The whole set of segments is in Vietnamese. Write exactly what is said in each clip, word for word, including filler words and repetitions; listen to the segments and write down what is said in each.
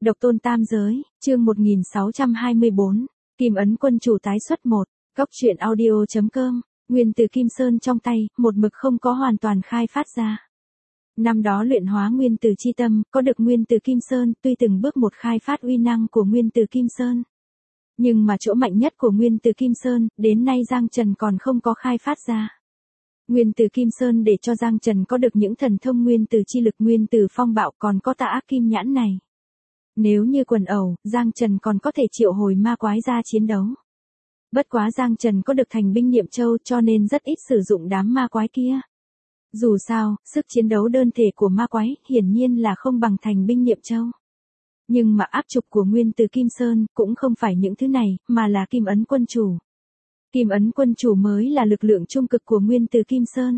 Độc tôn tam giới, chương một nghìn sáu trăm hai mươi bốn, Kim ấn quân chủ tái xuất một, Góc truyện audio chấm com, nguyên từ Kim Sơn trong tay, một mực không có hoàn toàn khai phát ra. Năm đó luyện hóa nguyên từ chi tâm, có được nguyên từ Kim Sơn, tuy từng bước một khai phát uy năng của nguyên từ Kim Sơn. Nhưng mà chỗ mạnh nhất của nguyên từ Kim Sơn, đến nay Giang Trần còn không có khai phát ra. Nguyên từ Kim Sơn để cho Giang Trần có được những thần thông nguyên từ chi lực nguyên từ phong bạo còn có tà ác kim nhãn này. Nếu như quần ẩu, Giang Trần còn có thể triệu hồi ma quái ra chiến đấu. Bất quá Giang Trần có được thành binh niệm châu cho nên rất ít sử dụng đám ma quái kia. Dù sao, sức chiến đấu đơn thể của ma quái hiển nhiên là không bằng thành binh niệm châu. Nhưng mà áp trục của nguyên từ Kim Sơn cũng không phải những thứ này, mà là kim ấn quân chủ. Kim ấn quân chủ mới là lực lượng trung cực của nguyên từ Kim Sơn.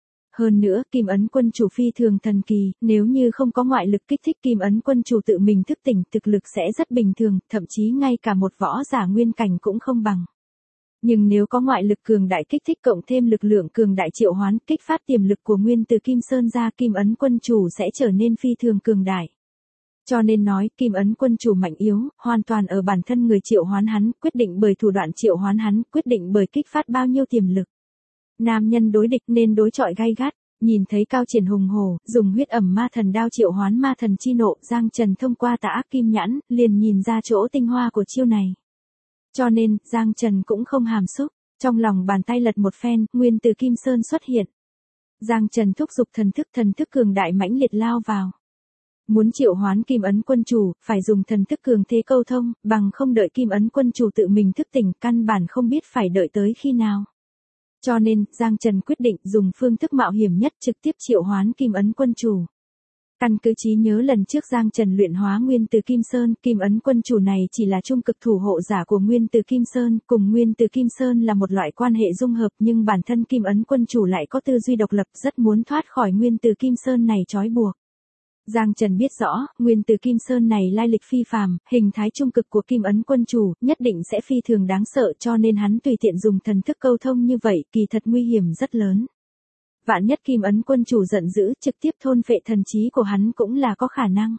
Hơn nữa, kim ấn quân chủ phi thường thần kỳ, nếu như không có ngoại lực kích thích kim ấn quân chủ tự mình thức tỉnh, thực lực sẽ rất bình thường, thậm chí ngay cả một võ giả nguyên cảnh cũng không bằng. Nhưng nếu có ngoại lực cường đại kích thích cộng thêm lực lượng cường đại triệu hoán, kích phát tiềm lực của nguyên từ Kim Sơn ra, kim ấn quân chủ sẽ trở nên phi thường cường đại. Cho nên nói, kim ấn quân chủ mạnh yếu, hoàn toàn ở bản thân người triệu hoán hắn, quyết định bởi thủ đoạn triệu hoán hắn, quyết định bởi kích phát bao nhiêu tiềm lực. Nam nhân đối địch nên đối chọi gay gắt, nhìn thấy Cao Triển hùng hổ, dùng huyết ẩm ma thần đao triệu hoán ma thần chi nộ, Giang Trần thông qua tà ác kim nhãn, liền nhìn ra chỗ tinh hoa của chiêu này. Cho nên, Giang Trần cũng không hàm xúc, trong lòng bàn tay lật một phen, nguyên từ Kim Sơn xuất hiện. Giang Trần thúc giục thần thức thần thức cường đại mãnh liệt lao vào. Muốn triệu hoán kim ấn quân chủ, phải dùng thần thức cường thế câu thông, bằng không đợi kim ấn quân chủ tự mình thức tỉnh, căn bản không biết phải đợi tới khi nào. Cho nên, Giang Trần quyết định dùng phương thức mạo hiểm nhất trực tiếp triệu hoán kim ấn quân chủ. Căn cứ trí nhớ lần trước Giang Trần luyện hóa nguyên từ Kim Sơn, kim ấn quân chủ này chỉ là trung cực thủ hộ giả của nguyên từ Kim Sơn, cùng nguyên từ Kim Sơn là một loại quan hệ dung hợp, nhưng bản thân kim ấn quân chủ lại có tư duy độc lập, rất muốn thoát khỏi nguyên từ Kim Sơn này trói buộc. Giang Trần biết rõ, nguyên từ Kim Sơn này lai lịch phi phàm, hình thái trung cực của kim ấn quân chủ, nhất định sẽ phi thường đáng sợ, cho nên hắn tùy tiện dùng thần thức câu thông như vậy, kỳ thật nguy hiểm rất lớn. Vạn nhất kim ấn quân chủ giận dữ, trực tiếp thôn phệ thần trí của hắn cũng là có khả năng.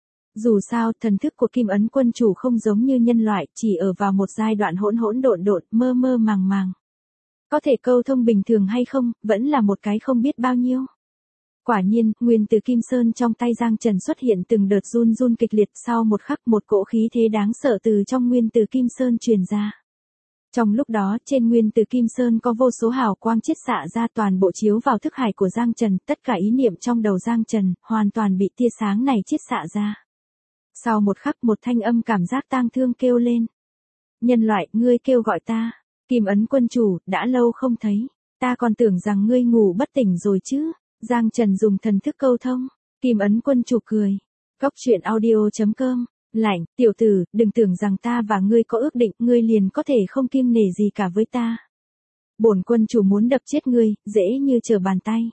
Dù sao, thần thức của kim ấn quân chủ không giống như nhân loại, chỉ ở vào một giai đoạn hỗn hỗn độn độn, mơ mơ màng màng. Có thể câu thông bình thường hay không, vẫn là một cái không biết bao nhiêu. Quả nhiên, nguyên từ Kim Sơn trong tay Giang Trần xuất hiện từng đợt run run kịch liệt, sau một khắc một cỗ khí thế đáng sợ từ trong nguyên từ Kim Sơn truyền ra. Trong lúc đó, trên nguyên từ Kim Sơn có vô số hào quang chiết xạ ra, toàn bộ chiếu vào thức hải của Giang Trần, tất cả ý niệm trong đầu Giang Trần, hoàn toàn bị tia sáng này chiết xạ ra. Sau một khắc một thanh âm cảm giác tang thương kêu lên. Nhân loại, ngươi kêu gọi ta, kim ấn quân chủ, đã lâu không thấy, ta còn tưởng rằng ngươi ngủ bất tỉnh rồi chứ. Giang Trần dùng thần thức câu thông, kim ấn quân chủ cười. Góc truyện audio chấm com, lạnh, tiểu tử, đừng tưởng rằng ta và ngươi có ước định, ngươi liền có thể không kiêng nể gì cả với ta. Bổn quân chủ muốn đập chết ngươi, dễ như trở bàn tay.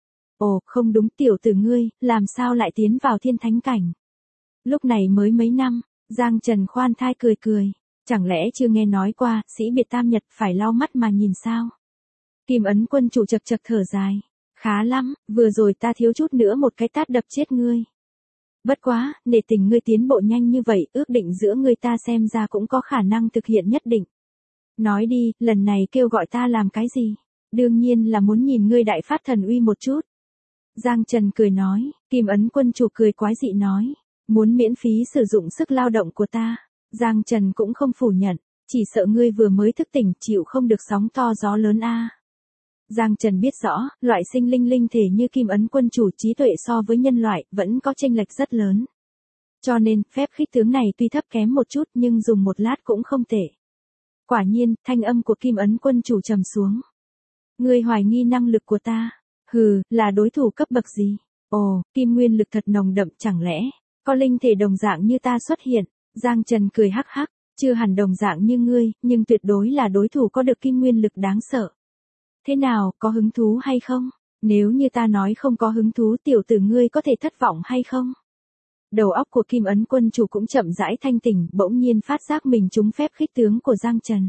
Ồ, không đúng, tiểu tử ngươi, làm sao lại tiến vào thiên thánh cảnh? Lúc này mới mấy năm, Giang Trần khoan thai cười cười, chẳng lẽ chưa nghe nói qua, sĩ biệt tam nhật phải lau mắt mà nhìn sao? Kim ấn quân chủ chật chật thở dài. Khá lắm, vừa rồi ta thiếu chút nữa một cái tát đập chết ngươi. Bất quá, nể tình ngươi tiến bộ nhanh như vậy, ước định giữa ngươi ta xem ra cũng có khả năng thực hiện nhất định. Nói đi, lần này kêu gọi ta làm cái gì? Đương nhiên là muốn nhìn ngươi đại phát thần uy một chút. Giang Trần cười nói, kim ấn quân chủ cười quái dị nói, muốn miễn phí sử dụng sức lao động của ta. Giang Trần cũng không phủ nhận, chỉ sợ ngươi vừa mới thức tỉnh chịu không được sóng to gió lớn a. Giang Trần biết rõ, loại sinh linh linh thể như kim ấn quân chủ trí tuệ so với nhân loại, vẫn có chênh lệch rất lớn. Cho nên, phép khích tướng này tuy thấp kém một chút nhưng dùng một lát cũng không tệ. Quả nhiên, thanh âm của kim ấn quân chủ trầm xuống. Ngươi hoài nghi năng lực của ta. Hừ, là đối thủ cấp bậc gì? Ồ, kim nguyên lực thật nồng đậm, chẳng lẽ, có linh thể đồng dạng như ta xuất hiện? Giang Trần cười hắc hắc, chưa hẳn đồng dạng như ngươi, nhưng tuyệt đối là đối thủ có được kim nguyên lực đáng sợ. Thế nào, có hứng thú hay không? Nếu như ta nói không có hứng thú, tiểu tử ngươi có thể thất vọng hay không? Đầu óc của kim ấn quân chủ cũng chậm rãi thanh tỉnh, bỗng nhiên phát giác mình trúng phép khích tướng của Giang Trần.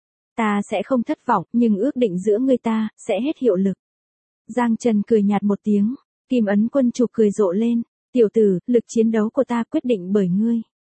Ta sẽ không thất vọng, nhưng ước định giữa ngươi ta, sẽ hết hiệu lực. Giang Trần cười nhạt một tiếng, kim ấn quân chủ cười rộ lên. Tiểu tử, lực chiến đấu của ta quyết định bởi ngươi.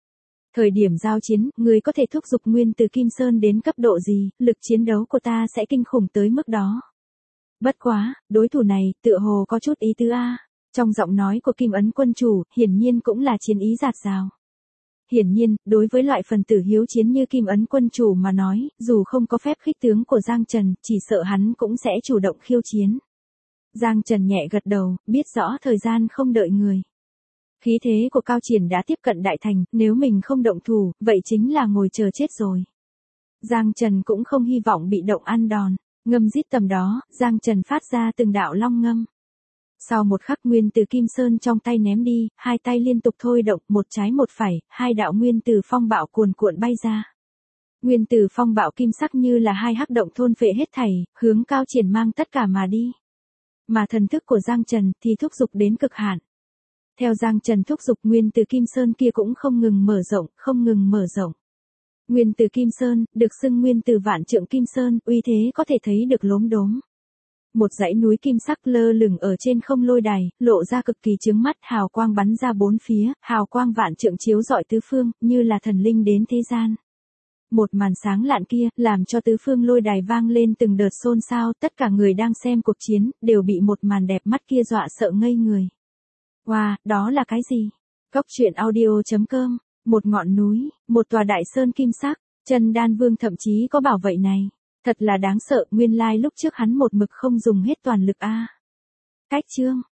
Thời điểm giao chiến, ngươi có thể thúc giục nguyên từ Kim Sơn đến cấp độ gì, lực chiến đấu của ta sẽ kinh khủng tới mức đó. Bất quá, đối thủ này, tựa hồ có chút ý tứ a. Trong giọng nói của Kim Ấn quân chủ, hiển nhiên cũng là chiến ý dạt dào. Hiển nhiên, đối với loại phần tử hiếu chiến như Kim Ấn quân chủ mà nói, dù không có phép khích tướng của Giang Trần, chỉ sợ hắn cũng sẽ chủ động khiêu chiến. Giang Trần nhẹ gật đầu, biết rõ thời gian không đợi người. Khí thế của Cao Triển đã tiếp cận đại thành, nếu mình không động thủ, vậy chính là ngồi chờ chết rồi. Giang Trần cũng không hy vọng bị động ăn đòn, ngâm rít tầm đó, Giang Trần phát ra từng đạo long ngâm. Sau một khắc nguyên từ Kim Sơn trong tay ném đi, hai tay liên tục thôi động, một trái một phải, hai đạo nguyên từ phong bạo cuồn cuộn bay ra. Nguyên từ phong bạo kim sắc như là hai hắc động thôn phệ hết thảy, hướng Cao Triển mang tất cả mà đi. Mà thần thức của Giang Trần thì thúc giục đến cực hạn. Theo Giang Trần thúc giục nguyên từ Kim Sơn kia cũng không ngừng mở rộng, không ngừng mở rộng. Nguyên từ Kim Sơn, được xưng nguyên từ vạn trượng Kim Sơn, uy thế có thể thấy được lốm đốm. Một dãy núi kim sắc lơ lửng ở trên không lôi đài, lộ ra cực kỳ chướng mắt, hào quang bắn ra bốn phía, hào quang vạn trượng chiếu rọi tứ phương, như là thần linh đến thế gian. Một màn sáng lạn kia, làm cho tứ phương lôi đài vang lên từng đợt xôn xao, tất cả người đang xem cuộc chiến, đều bị một màn đẹp mắt kia dọa sợ ngây người. Wow, đó là cái gì? Cốc truyện audio chấm com, một ngọn núi, một tòa đại sơn kim sắc, Chân Đan Vương thậm chí có bảo vậy này. Thật là đáng sợ, nguyên lai lúc trước hắn một mực không dùng hết toàn lực a. Cách chương